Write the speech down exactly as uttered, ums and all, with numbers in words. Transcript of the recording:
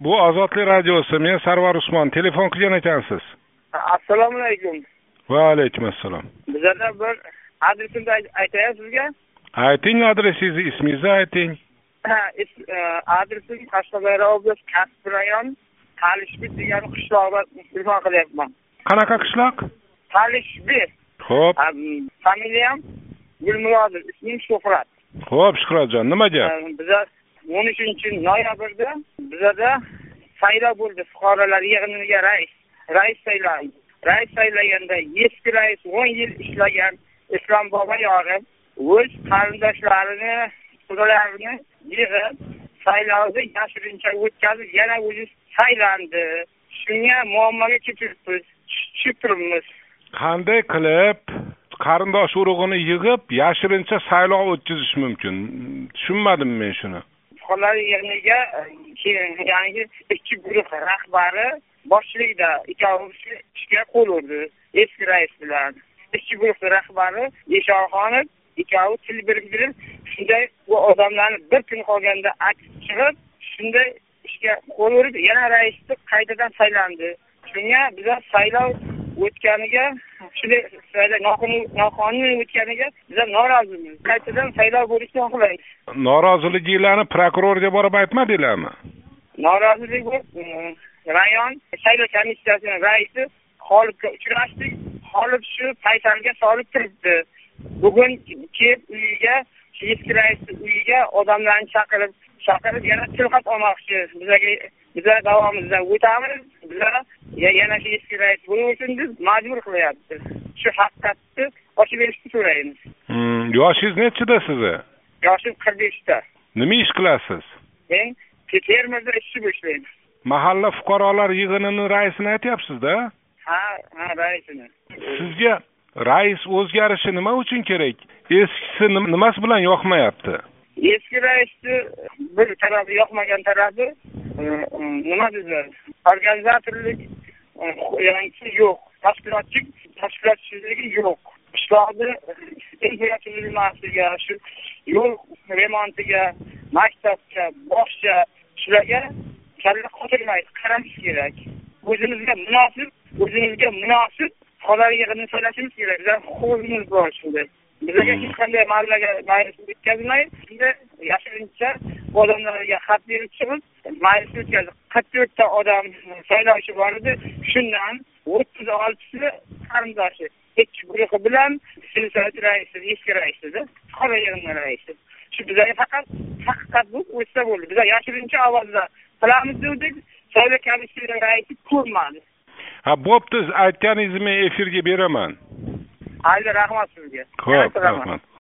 Bu Ozodlik radiosi. Men Sarvar Usmon. Telefon qilgan ekansiz. Assalomu alaykum. Va alaykum assalom. Bizlarda bir adresingizni aytayapman sizga. Ayting adresingizni, ismingizni ayting. Adresim Qashqadaryo oblast Kasbi rayon Talishbi degan qishloqda telefon qilyapman. Qanaqa qishloq? Talishbi. Xo'p. Familiyam Gulmurodov, ismim Shuhrat. Xo'p, Shuhratjon, nima gap? Bizlar o'n uchinchi noyabrda bizada saylov bo'ldi, fuqarolar yig'iniga rais, rais saylandi. Rais saylaganda eski rais o'n yil ishlagan Islom Boboyog'i o'z qarindoshlarini, qudalarini yig'ib saylovni yashirincha o'tkazib, yana o'zi saylandi. Shunga muammoga tushibmiz, tushib turibmiz. Qanday qilib qarindosh urug'ini yig'ib yashirincha saylov o'tkazish mumkin? Tushunmadim men shuni. Fuqarolar yig'iniga ya'ni ikki guruh rahbari boshchiligida ikkovsi ishga qo'l urdi. Eski rais bilan ikki guruh rahbari Eshonxonov ikkovi til biriktirib, shunday bu odamlarni bir kun qolganda aks chiqib, shunday ishga qo'l urdi. Yana raisni qaytadan saylandi. Shunga bizlar saylov o'tganiga, shunday saylov noqonuniy o'tganiga bizlar norozimiz. Qaytadan saylov bo'lishini xohlaymiz. Noroziliginglarni prokurorga borib aytmadinglarmi? Norozilik bu rayon saylov komissiyasining raisi Xolibga uchrashdik. Xolib shu paysalga solib turibdi. Bugun kelib uyiga, eski raisning uyiga odamlarni chaqirib, chaqirib yana tilxat olmoqchi. Bizlarga bizlar davomimizda o'tamiz. Bizlar yana shu eski rais bo'lish uchun biz majbur qilyapti. Shu haqiqatni ochib berishni so'raymiz. Hmm, yoshingiz nechida sizni? Yoshim qirq beshda. Nima ish qilasiz? Men termizda ishchi ishlayman. Mahalla fuqarolar yig'inining raisini aytyapsiz-da? Ha, ha, raisini. Sizga rais o'zgarishi nima uchun kerak? Eskisi nimasi bilan yoqmayapti? Eski raisni bir tarafi yoqmagan tarafi nima dedilar? Organizatorlik yangi yo'q, tashkilotchilik, tashkilotchiligi yo'q. Qishloqda infratuzilmasiga, shu yo'l remontiga, maktabga, bog'cha, shularga kalla qotirmaydi, qaramish kerak. O'zimizga munosib, o'zimizga munosib xolar yig'inini saylashimiz kerak. Bizlar huquqimiz bor shunda. Bizlarga hech qanday mahallaga majlis o'tkazmaydi. Shunda yashirincha odamlarga xat berib chiqib, majlis o'tkazdi. qirq to'rtta odam saylovchi bor edi. Shundan o'ttiz oltisi qarindoshi. Ikki guruhi bilan silsilat raisi, eski raisida, fuqarolar yig'ini raisi. Shu bizlarga faqat haqiqat bu o'tsa bo'ldi. Bizlar yashirincha ovozda qilamiz dedik. Saylov komissiyasining raisi ko'rmadi. Ha, bo'pti, aytganingizni men efirga beraman. Haydi, rahmat sizga. Xo'p, rahmat.